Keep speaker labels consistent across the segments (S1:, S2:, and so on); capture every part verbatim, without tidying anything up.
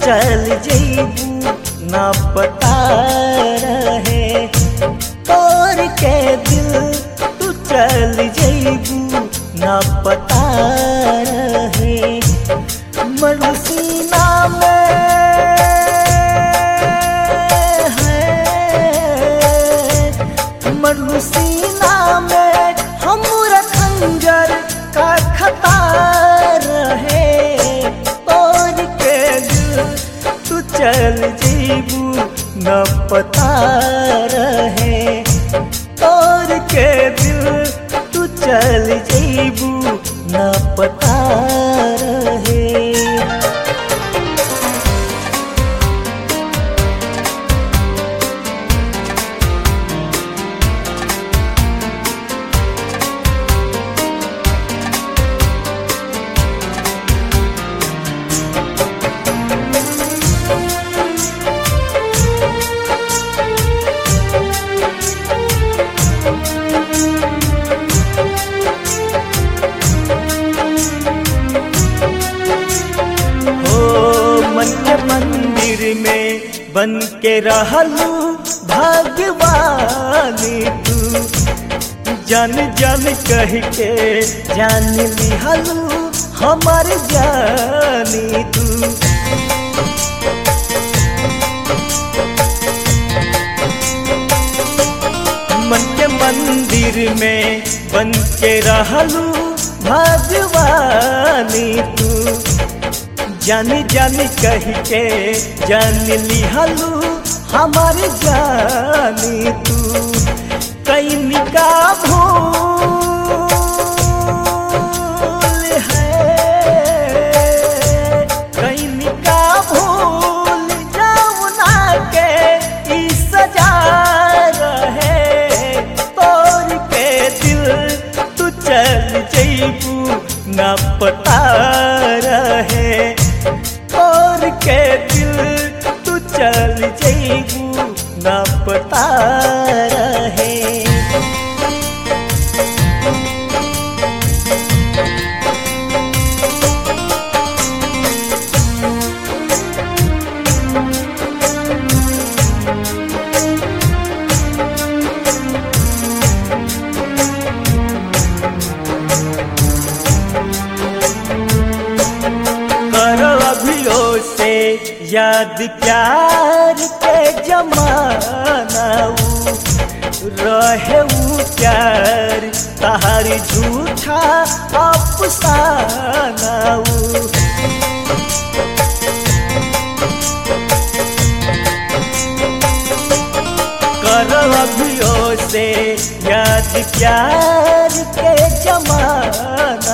S1: चल जइबू ना पता रहे, तोड़ के दिल तू चल जइबू ना पता रहे। मरुसीना में है, मरुसीना में हमरा खंजर का खतार है, तोड़ के दिल तू चल जइबू न पता रहे, तोड़ के दिल तू चल जइबू न पता रहे। मन के मंदिर में बन के रहलू भगवानी तू, जन जन कह के जान लिहलू हमार जानी तू। मन के मंदिर में बन के रहलू भगवानी तू, जानी जानी कह के जान लिहलू हमार जानी तू। कैनी का भूल है, कैनी का भूल जाऊना के ई सजा रहे, तोड़ के दिल तू चल जइबू ना पता रहे, तोड़ के दिल तू चल जइबू ना पता रहे। से याद प्यार के जमाना रहे ऊ प्यार तहार झूठा अफसाना। कर अभियो से याद प्यार के जमाना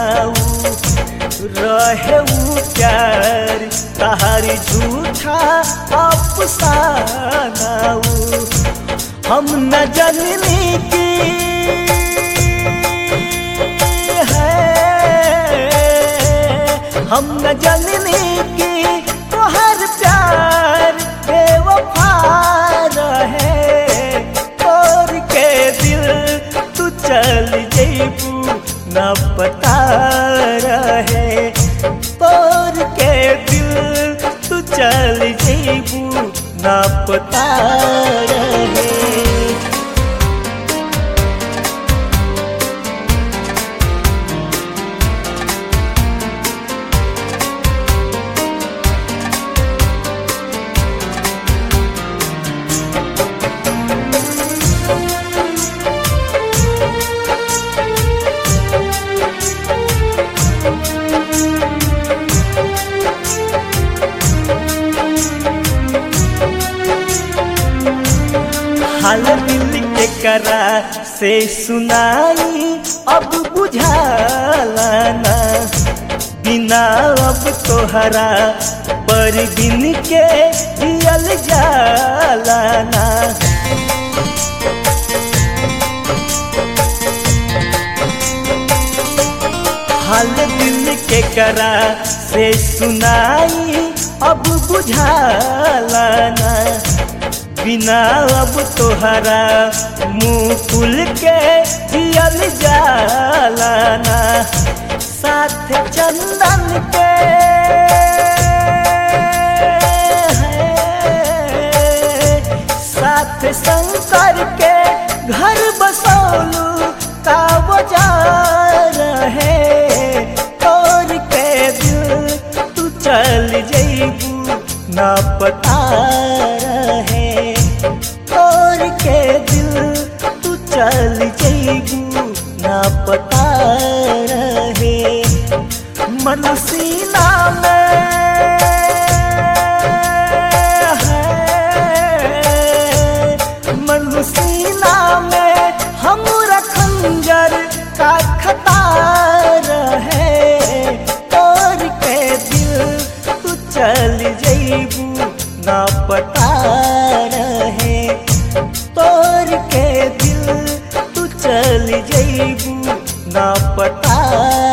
S1: रहे ऊ प्यार तहार झूठा अफसाना। हम न जननी की है, हम न जननी की तोहर प्यार बेवफा रहे, तोड़ के दिल तू चल जइबू ना पता रहे, तोड़ के दिल तू चल जइबू ना पता रहे। हाल दिल के करा से सुनाई अब बुझाला ना, बिना अब तोहरा पर बिन के जियल जाला ना। हाल दिल के करा से सुनाई अब बुझाला ना, बिना अब तोहरा मुँह खुल के जियल जाला ना। साथ चंदन के चल जइबू ना पता रहे, तोड़ के दिल तू चल जइबू ना पता रहे। मन सीना में है, मन सीना में हमरा खंजर का खतार है, तोड़ के दिल तू चल जइबू ना पता रहे, तोड़ के दिल तू चल जइबू ना पता